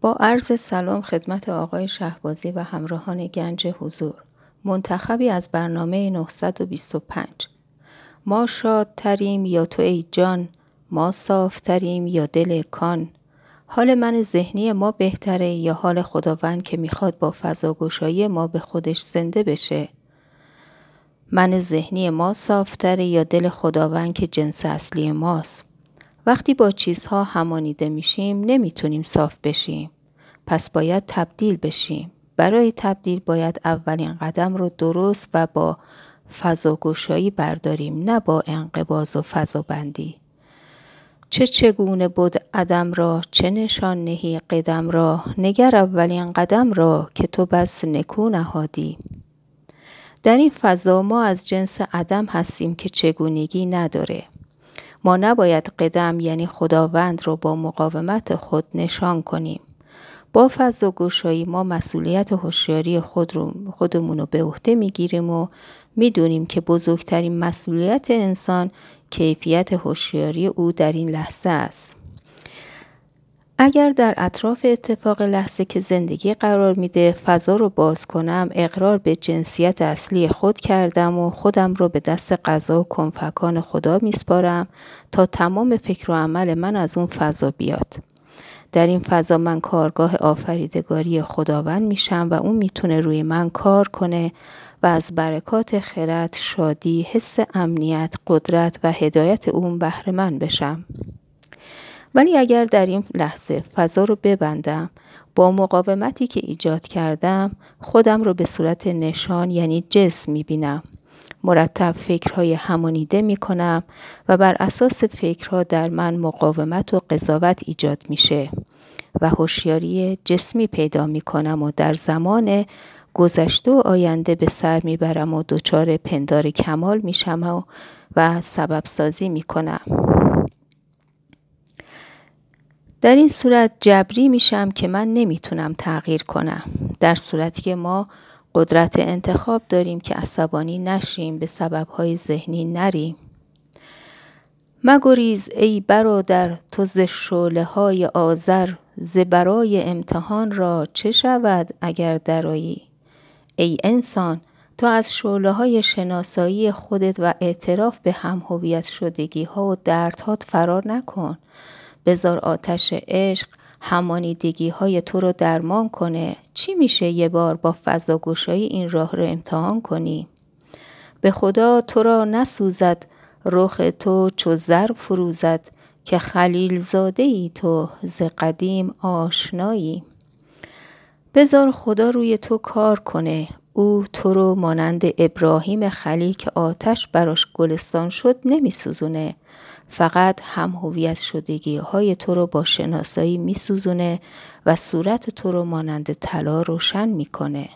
با عرض سلام خدمت آقای شهبازی و همراهان گنج حضور، منتخبی از برنامه 925. ما شادتریم یا تو ای جان، ما صافتریم یا دل کان، حال من ذهنی ما بهتره یا حال خداوند که میخواد با فضاگشایی ما به خودش زنده بشه؟ من ذهنی ما صافتره یا دل خداوند که جنس اصلی ماست؟ وقتی با چیزها همانیده میشیم نمیتونیم صاف بشیم، پس باید تبدیل بشیم. برای تبدیل باید اولین قدم رو درست و با فضاگشایی برداریم، نه با انقباض و فضابندی. چگونه بود عدم را، چه نشان نهی قدم را، نگر اولین قدم را که تو بس نکو نهادی. در این فضا ما از جنس عدم هستیم که چگونگی نداره. ما نباید قدم یعنی خداوند رو با مقاومت خود نشان کنیم. با فضاگشایی ما مسئولیت هوشیاری خودمون رو به عهده میگیریم و میدونیم که بزرگترین مسئولیت انسان کیفیت هوشیاری او در این لحظه است. اگر در اطراف اتفاق لحظه که زندگی قرار میده فضا رو باز کنم، اقرار به جنسیت اصلی خود کردم و خودم رو به دست قضا و کنفکان خدا میسپارم تا تمام فکر و عمل من از اون فضا بیاد. در این فضا من کارگاه آفریدگاری خداوند میشم و اون میتونه روی من کار کنه و از برکات خرد، شادی، حس امنیت، قدرت و هدایت اون بهره مند بشم. ولی اگر در این لحظه فضا رو ببندم، با مقاومتی که ایجاد کردم خودم رو به صورت نشان یعنی جسم میبینم. مرتب فکرهای همانیده میکنم و بر اساس فکرها در من مقاومت و قضاوت ایجاد میشه و هوشیاری جسمی پیدا میکنم و در زمان گذشته و آینده به سر میبرم و دچار پندار کمال میشم و سبب سازی میکنم. در این صورت جبری میشم که من نمیتونم تغییر کنم، در صورتی که ما قدرت انتخاب داریم که عصبانی نشیم، به سببهای ذهنی نریم. مگریز ای برادر تو ز شعله های آذر، ز برای امتحان را چه شود اگر درآیی. ای انسان تو از شعله های شناسایی خودت و اعتراف به هم هویت شدگی ها و دردهات فرار نکن. بذار آتش عشق همانیدگی های تو رو درمان کنه. چی میشه یه بار با فضاگشایی این راه رو امتحان کنی؟ به خدا تو را نسوزد رخ تو چو زر فروزد، که خلیل زاده ای تو ز قدیم آشنایی. بذار خدا روی تو کار کنه. او تو رو مانند ابراهیم خلیل که آتش براش گلستان شد نمیسوزونه، فقط هم هویت شدگی های تو رو با شناسایی میسوزونه و صورت تو رو مانند طلا روشن میکنه.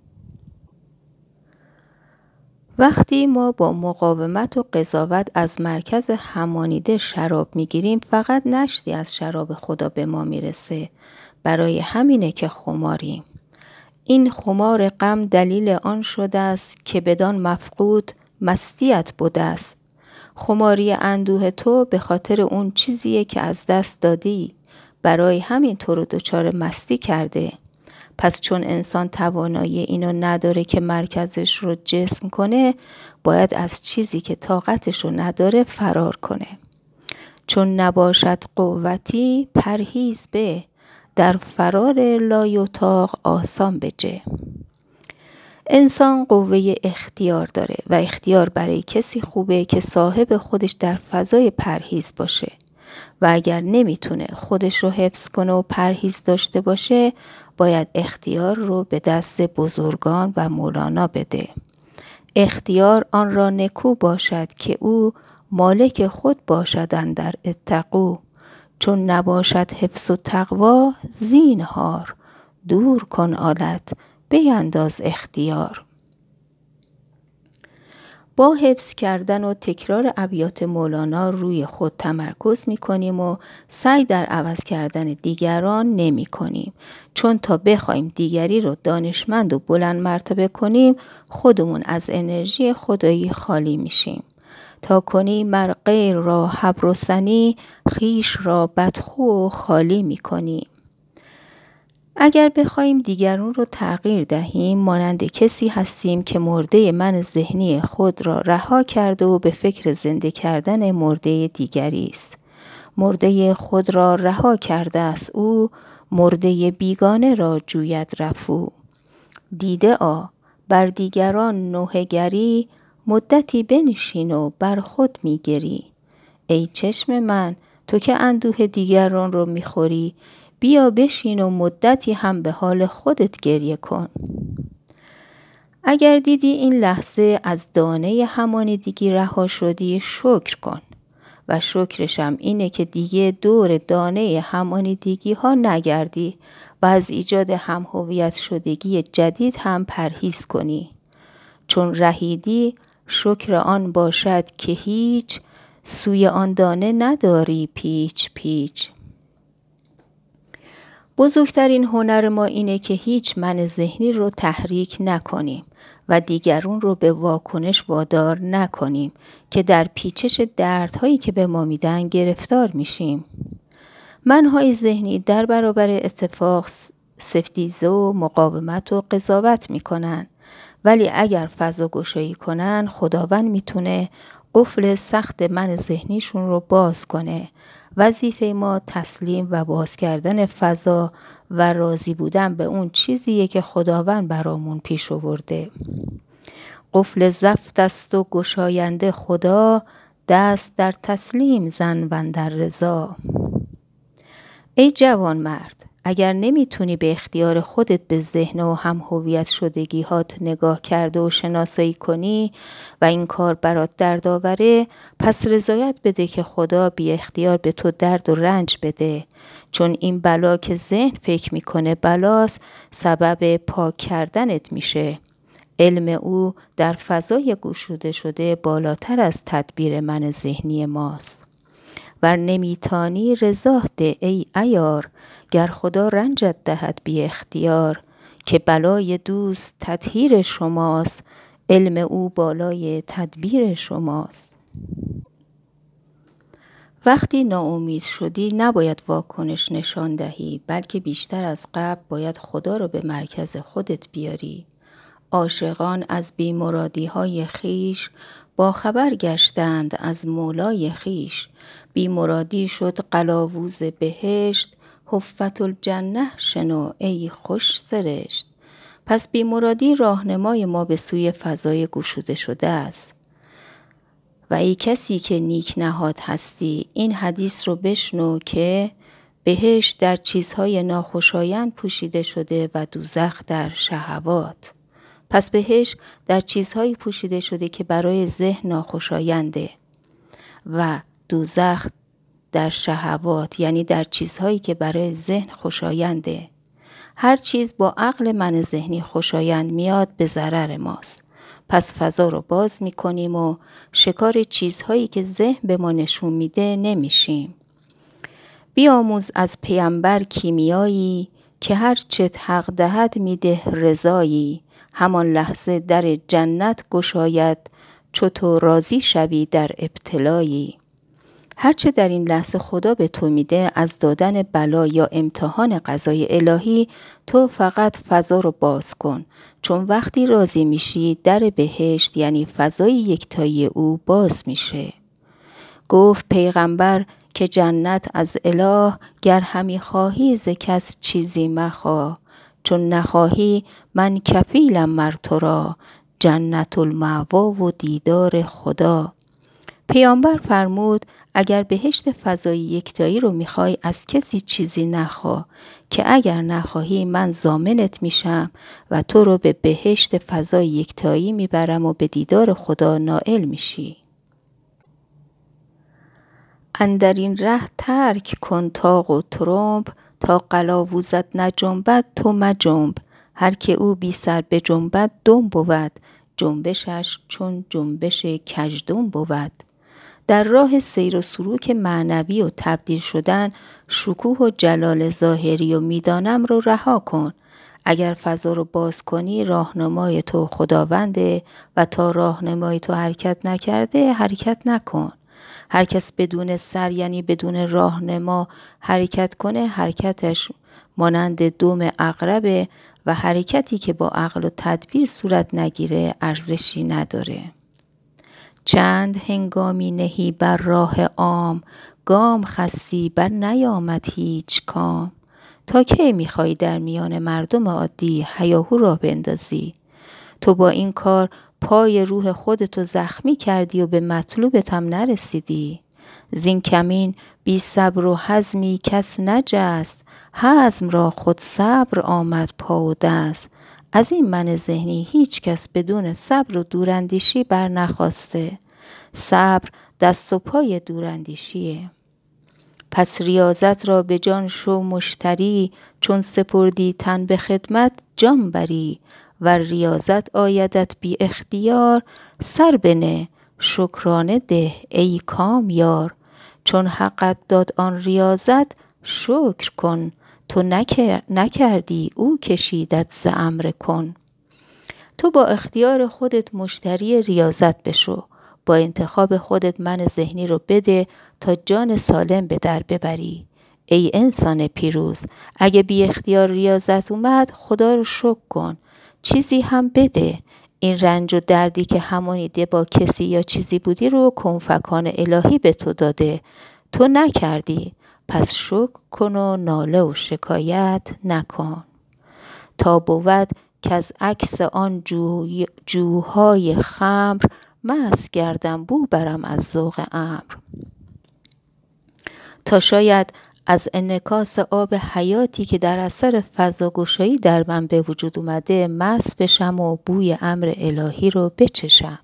وقتی ما با مقاومت و قضاوت از مرکز همانیده شراب میگیریم، فقط نشتی از شراب خدا به ما میرسه. برای همینه که خماریم. این خمار غم دلیل آن شده است که بدان مفقود مستیت بوده است. خماری اندوه تو به خاطر اون چیزیه که از دست دادی، برای همین تو رو دچار مستی کرده. پس چون انسان توانایی اینو نداره که مرکزش رو جسم کنه، باید از چیزی که طاقتش رو نداره فرار کنه. چون نباشد قوتی پرهیز به، در فرار لایطاق آسان بجه. انسان قوه اختیار داره و اختیار برای کسی خوبه که صاحب خودش در فضای پرهیز باشه و اگر نمیتونه خودش رو حفظ کنه و پرهیز داشته باشه، باید اختیار رو به دست بزرگان و مولانا بده. اختیار آن را نکو باشد که او مالک خود باشد اندر اتقوا. چون نباشد حفظ و تقوا زینهار، دور کن آلت بینداز اختیار. با حفظ کردن و تکرار ابیات مولانا روی خود تمرکز میکنیم و سعی در عوض کردن دیگران نمی کنیم. چون تا بخوایم دیگری رو دانشمند و بلند مرتبه کنیم، خودمون از انرژی خدایی خالی میشیم. تا کنی مر غیر را حبر و ثنی، خویش را بدخو و خالی میکنی. اگر بخوایم دیگران رو تغییر دهیم، مانند کسی هستیم که مرده من ذهنی خود را رها کرده و به فکر زنده کردن مرده دیگری است. مرده خود را رها کرده است او، مرده بیگانه را جوید رفو. دیده بر دیگران نوحه‌گری، مدتی بنشین و بر خود میگری. ای چشم من، تو که اندوه دیگران رو میخوری، بیا بشین و مدتی هم به حال خودت گریه کن. اگر دیدی این لحظه از دانه همانیدگی رها شدی، شکر کن و شکرشم اینه که دیگه دور دانه همانیدگی ها نگردی و از ایجاد هم هویت شدگی جدید هم پرهیز کنی. چون رهیدی، شکر آن باشد که هیچ سوی آن دانه نداری پیچ پیچ. بزرگترین هنر ما اینه که هیچ من ذهنی رو تحریک نکنیم و دیگرون رو به واکنش وادار نکنیم که در پیچش دردهایی که به ما میدن گرفتار میشیم. منهای ذهنی در برابر اتفاق ستیزه و مقاومت و قضاوت میکنن، ولی اگر فضا گشایی کنن، خداوند میتونه قفل سخت من ذهنیشون رو باز کنه. وظیفه ما تسلیم و باز کردن فضا و راضی بودن به اون چیزیه که خداوند برامون پیش آورده. قفل زفت است و گشاینده خدا، دست در تسلیم زن و در رضا. ای جوان مرد، اگر نمیتونی به اختیار خودت به ذهن و هم هویت شدگی هات نگاه کرده و شناسایی کنی و این کار برات درد آوره، پس رضایت بده که خدا بی اختیار به تو درد و رنج بده. چون این بلا که ذهن فکر میکنه بلاست، سبب پاک کردنت میشه. علم او در فضای گشوده شده بالاتر از تدبیر من ذهنی ماست. ور نمیتانی رضا ده ای عیار، گر خدا رنجت دهد بی اختیار. که بلای دوست تطهیر شماست، علم او بالای تدبیر شماست. وقتی ناامید شدی نباید واکنش نشان دهی، بلکه بیشتر از قبل باید خدا رو به مرکز خودت بیاری. عاشقان از بیمرادی‌های خیش، با خبر گشتند از مولای خیش. بیمرادی شد قلاووز بهشت، حفت الجنه شنو ای خوش سرشت. پس بیمرادی راهنمای ما به سوی فضای گشوده شده است. و ای کسی که نیک نهاد هستی، این حدیث رو بشنو که بهشت در چیزهای ناخوشایند پوشیده شده و دوزخ در شهوات. پس بهشت در چیزهایی پوشیده شده که برای ذهن ناخوشاینده و دوزخ در شهوات، یعنی در چیزهایی که برای ذهن خوشاینده. هر چیز با عقل من ذهنی خوشایند میاد به ضرر ماست. پس فضا رو باز میکنیم و شکار چیزهایی که ذهن به ما نشون میده نمیشیم. بیاموز از پیامبر کیمیایی، که هر چت حق دهد میده رضایی. همان لحظه در جنت گشاید، چو تو راضی شوی در ابتلایی. هرچه در این لحظه خدا به تو میده از دادن بلا یا امتحان قضای الهی، تو فقط فضا رو باز کن. چون وقتی راضی میشی، در بهشت یعنی فضای یکتایی او باز میشه. گفت پیغمبر که جنت از اله، گر همی خواهی ز کس چیزی مخواه. چون نخواهی من کفیلم مر تو را، جنت المأوا و دیدار خدا. پیامبر فرمود اگر بهشت فضای یکتایی رو میخوای از کسی چیزی نخواه، که اگر نخواهی من ضامنت میشم و تو رو به بهشت فضای یکتایی میبرم و به دیدار خدا نائل میشی. اندر این ره ترک کن طاق و طرنب، تا قلاووزت نجنبد تو مجنب. هر که او بی سر بجنبد دم بود، جنبشش چون جنبش کژدم بود. در راه سیر و سلوک معنوی و تبدیل شدن، شکوه و جلال ظاهری و میدانم رو رها کن. اگر فضا رو باز کنی، راهنمای تو خداونده و تا راهنمای تو حرکت نکرده حرکت نکن. هر کس بدون سر یعنی بدون راهنما حرکت کنه، حرکتش مانند دم عقربه و حرکتی که با عقل و تدبیر صورت نگیره ارزشی نداره. چند هنگامی نهی بر راه عام، گام خستی بر نیامد هیچ کام. تا کی میخوای در میان مردم عادی هیاهو راه بندازی؟ تو با این کار پای روح خودتو زخمی کردی و به مطلوبت هم نرسیدی. زین کمین بی صبر و حزمی کس نجست، حزم را خود صبر آمد پا و دست. از این من ذهنی هیچ کس بدون صبر و دوراندیشی بر نخواسته. صبر دست و پای دوراندیشیه. پس ریاضت را به جان شو مشتری، چون سپردی تن به خدمت جان بری. و ریاضت آیدت بی اختیار، سر بنه شکرانه ده ای کامیار. چون حقت داد آن ریاضت شکر کن، تو نکردی او کشیدت ز امر کن. تو با اختیار خودت مشتری ریاضت بشو. با انتخاب خودت من ذهنی رو بده تا جان سالم به در ببری. ای انسان پیروز، اگه بی اختیار ریاضت اومد خدا رو شکر کن، چیزی هم بده. این رنج و دردی که همانیده با کسی یا چیزی بودی رو کنفکان الهی به تو داده، تو نکردی، پس شکر کن و ناله و شکایت نکن. تا بود که از عکس آن جوهای خمر، مست گردم بو برم از ذوق امر. تا شاید از انعکاس آب حیاتی که در اثر فضاگشایی در من به وجود اومده مست بشم و بوی امر الهی رو بچشم.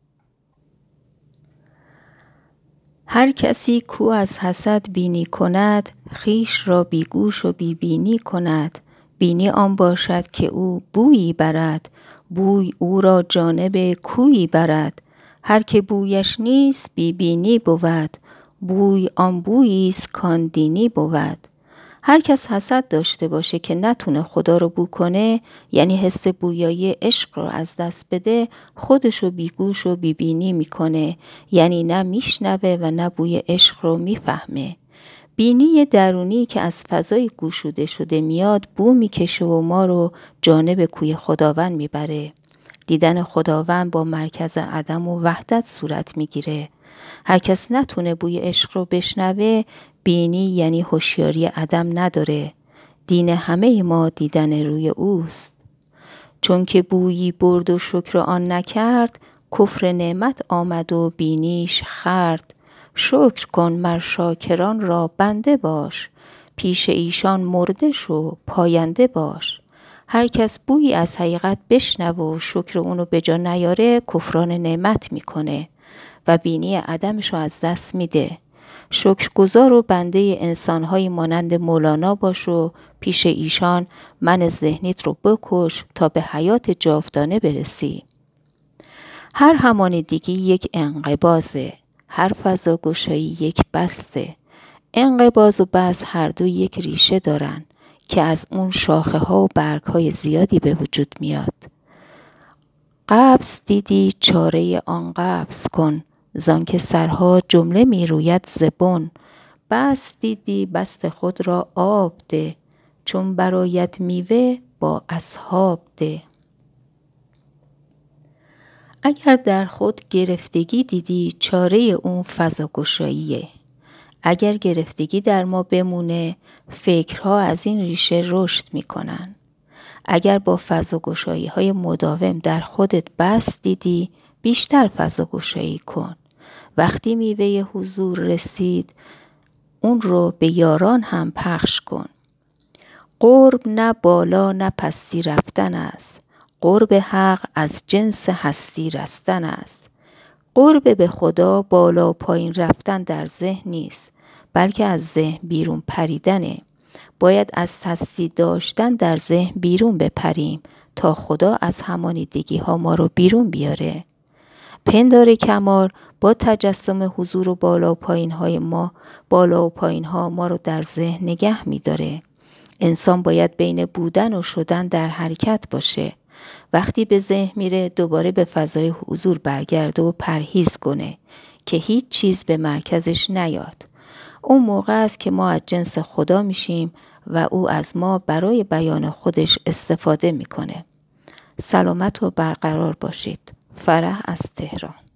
هر کسی کو از حسد بینی کند، خویش را بی گوش و بی بینی کند. بینی آن باشد که او بویی برد، بوی او را جانب کویی برد. هر که بویش نیست بی بینی بود، بوی آن بوییست کان دینی بود. هر کس حسد داشته باشه که نتونه خدا رو بو کنه، یعنی حس بویایی عشق رو از دست بده، خودشو بیگوش و بیبینی میکنه، یعنی نه میشنوه و نه بوی عشق رو میفهمه. بینی درونی که از فضای گشوده شده میاد بو میکشه و ما رو جانب کوی خداوند میبره. دیدن خداوند با مرکز عدم و وحدت صورت میگیره. هر کس نتونه بوی عشق رو بشنوه، بینی یعنی هوشیاری عدم نداره. دین همه ما دیدن روی اوست. چون که بویی برد و شکر آن نکرد، کفر نعمت آمد و بینیش خورد. شکر کن مر شاکران را بنده باش، پیش ایشان مرده شو پاینده باش. هر کس بویی از حقیقت بشنوه و شکر اونو به جا نیاره، کفران نعمت میکنه و بینی عدمشو از دست میده. شکرگزار و بنده انسانهای مانند مولانا باش و پیش ایشان من ذهنیت رو بکش تا به حیات جاودانه برسی. هر همانیدگی یک انقباضه، هر فضاگشایی یک بسته. انقباض و بسط هر دو یک ریشه دارن که از اون شاخه ها و برگ های زیادی به وجود میاد. قبض دیدی چاره آن قبض کن، زان که سرها جمله می روید زبون. بست دیدی بست خود را آب ده، چون برآید میوه با اصحاب ده. اگر در خود گرفتگی دیدی چاره اون فضاگشاییه. اگر گرفتگی در ما بمونه، فکرها از این ریشه رشد میکنن. اگر با فضاگشایی های مداوم در خودت بست دیدی، بیشتر فضاگشایی کن. وقتی میوه حضور رسید، اون رو به یاران هم پخش کن. قرب نه بالا نه پستی رفتن است، قرب حق از جنس هستی رستن است. قرب به خدا بالا و پایین رفتن در ذهن نیست، بلکه از ذهن بیرون پریدنه. باید از هستی داشتن در ذهن بیرون بپریم تا خدا از همانیدگی ها ما رو بیرون بیاره. پندار کمال با تجسم حضور و بالا و پایین ها ما رو در ذهن نگه میداره. انسان باید بین بودن و شدن در حرکت باشه. وقتی به ذهن میره دوباره به فضای حضور برگرده و پرهیز کنه که هیچ چیز به مرکزش نیاد. اون موقع است که ما از جنس خدا میشیم و او از ما برای بیان خودش استفاده میکنه. سلامت و برقرار باشید. فرح از تهران.